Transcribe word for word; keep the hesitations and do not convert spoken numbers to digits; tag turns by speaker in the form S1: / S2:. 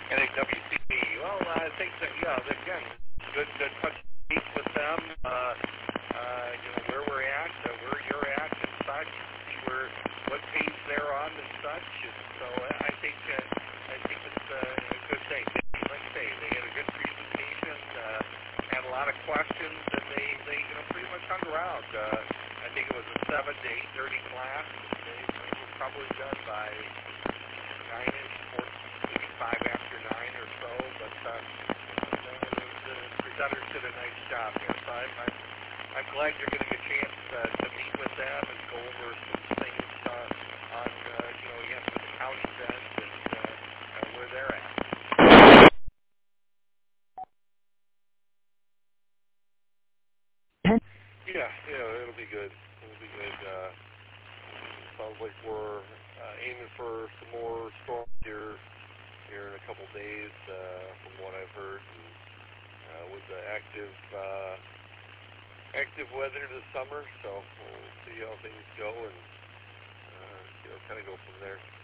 S1: N A W C B. Well, uh, I think that, yeah, again, good, good touch base with them. Uh, uh, you know, where we're at, uh, where you're at and such, see where, what page they're on and such. And so I think, uh, I think it's uh, a good thing. Like I say, they had a good presentation, uh, had a lot of questions, and they, they you know, pretty much hung around. Uh, I think it was a seven to eight thirty class. They, they were probably done by nine-ish, four, maybe five after nine or so. But uh, the, the presenters did a nice job here. So I'm, I'm, I'm glad you're getting a chance uh, to meet with them and go over some things uh, on, uh, you know, again, with the county's end and uh, uh, where they're at. Yeah, yeah, it'll be good. It'll be good. Uh, sounds like we're uh, aiming for some more storms here here in a couple days, uh, from what I've heard. And, uh, with the active uh, active weather this summer, so we'll see how things go and uh, you know, kind of go from there.